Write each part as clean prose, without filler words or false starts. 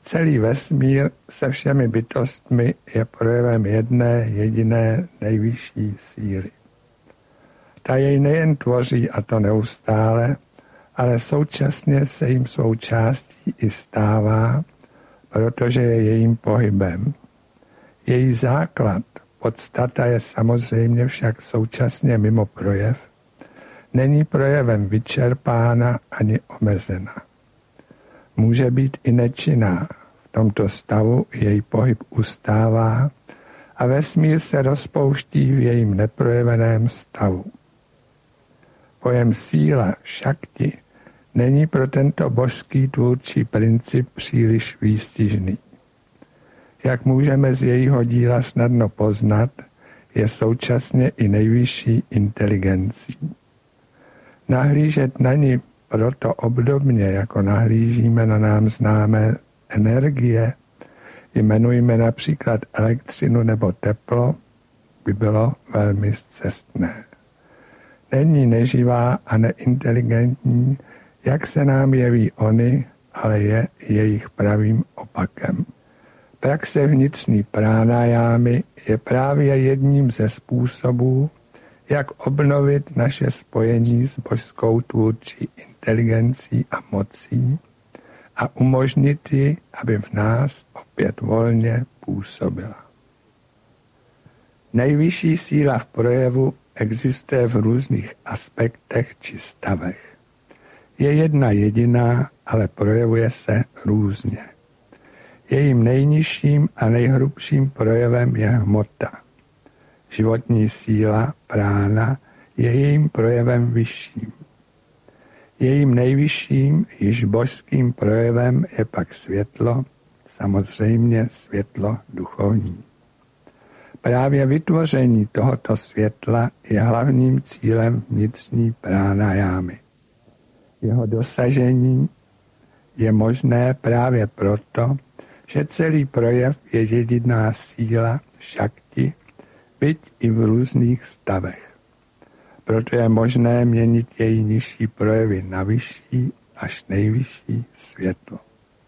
Celý vesmír se všemi bytostmi je projevem jedné jediné nejvyšší síly. Ta jej nejen tvoří, a to neustále, ale současně se jim svou částí i stává, protože je jejím pohybem. Její základ, podstata je samozřejmě však současně mimo projev, není projevem vyčerpána ani omezena. Může být i nečinná, v tomto stavu její pohyb ustává a vesmír se rozpouští v jejím neprojeveném stavu. Pojem síla, šakti, není pro tento božský tvůrčí princip příliš výstižný. Jak můžeme z jejího díla snadno poznat, je současně i nejvyšší inteligencí. Nahlížet na ní proto obdobně, jako nahlížíme na nám známé energie, jmenujme například elektřinu nebo teplo, by bylo velmi scestné. Není neživá a neinteligentní, jak se nám jeví ony, ale je jejich pravým opakem. Praxe vnitřní pránajámy je právě jedním ze způsobů, jak obnovit naše spojení s božskou tvůrčí inteligencí a mocí a umožnit ji, aby v nás opět volně působila. Nejvyšší síla v projevu existuje v různých aspektech či stavech. Je jedna jediná, ale projevuje se různě. Jejím nejnižším a nejhrubším projevem je hmota. Životní síla, prána, je jejím projevem vyšším. Jejím nejvyšším, již božským projevem je pak světlo, samozřejmě světlo duchovní. Právě vytvoření tohoto světla je hlavním cílem vnitřní pránajámy. Jeho dosažení je možné právě proto, že celý projev je jediná síla, šakti, byť i v různých stavech. Proto je možné měnit její nižší projevy na vyšší až nejvyšší světlo.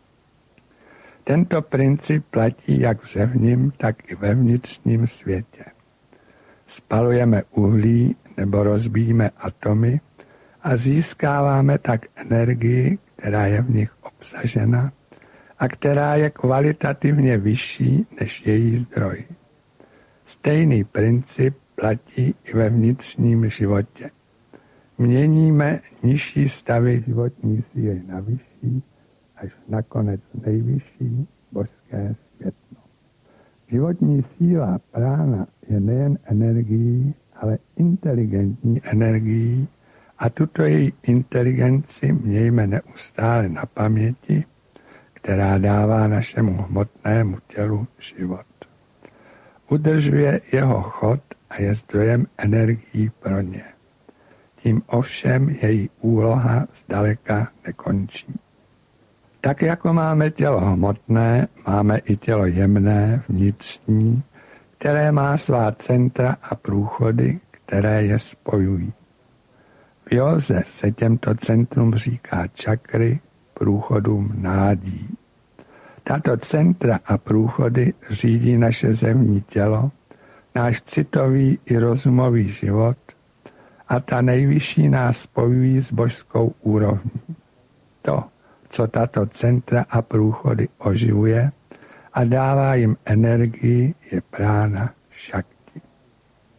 Tento princip platí jak v zevním, tak i ve vnitřním světě. Spalujeme uhlí nebo rozbíjíme atomy a získáváme tak energii, která je v nich obsažena a která je kvalitativně vyšší než její zdroj. Stejný princip platí i ve vnitřním životě. Měníme nižší stavy životní síly na vyšší, až nakonec nejvyšší božské světlo. Životní síla prána je nejen energií, ale inteligentní energií a tuto její inteligenci mějme neustále na paměti, která dává našemu hmotnému tělu život. Udržuje jeho chod a je zdrojem energií pro ně. Tím ovšem její úloha zdaleka nekončí. Tak jako máme tělo hmotné, máme i tělo jemné, vnitřní, které má svá centra a průchody, které je spojují. V józe se těmto centrum říká čakry, průchodům nádí. Tato centra a průchody řídí naše zemní tělo, náš citový i rozumový život a ta nejvyšší nás spojují s božskou úrovní. To, co tato centra a průchody oživuje a dává jim energii, je prána šakti.